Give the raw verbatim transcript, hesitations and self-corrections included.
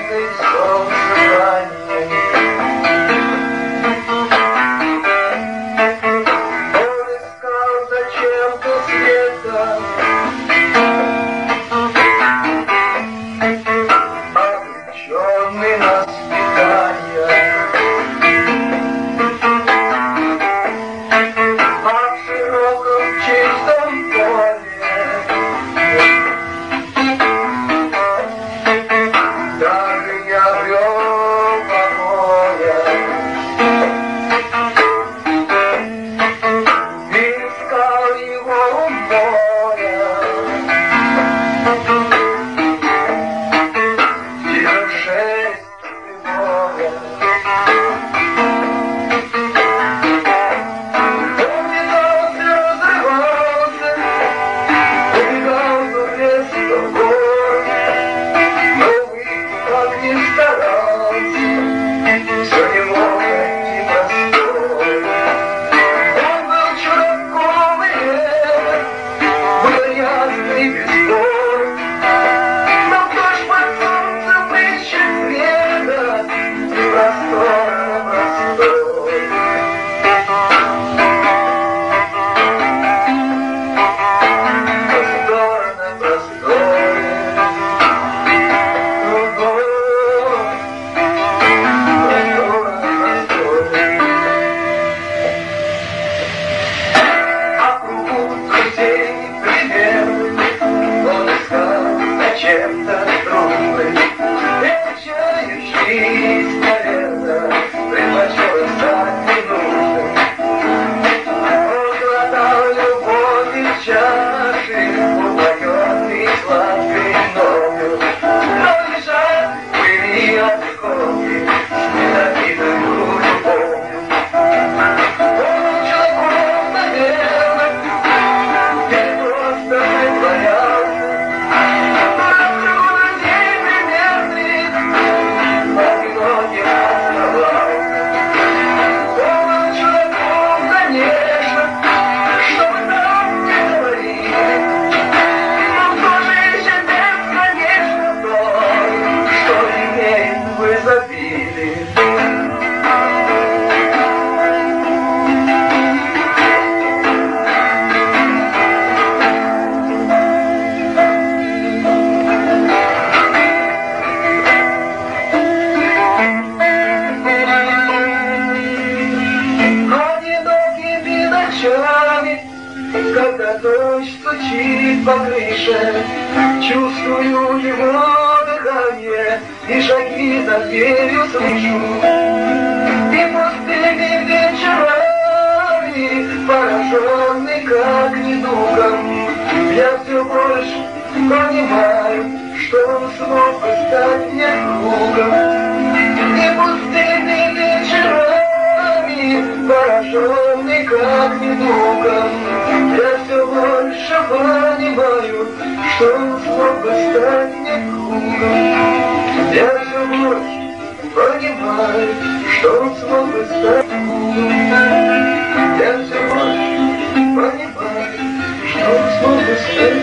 каждый солнце ранее. Он искал зачем-то света, обреченный на спитание. А в широком чистом поле чем-то трудный, вечающий, наверное, предпочел стать ненужным. Он глотал любовь из чаши, упоенный сладкой новью, но лежат были осколки с ненавидимую любовью. Он человеком, наверное, не просто притворялся. Когда дождь стучит по крыше, чувствую его дыхание, и шаги за дверью слышу. И пустыми вечерами, пораженный как недугом, я все больше понимаю, что он смог бы стать мне другом. И пустыми вечерами, пораженный как недугом, я все больше понимаю, что он смог бы стать мне другом. Я все больше понимаю, что он смог бы стать другом. Я все больше понимаю, что он смог бы стать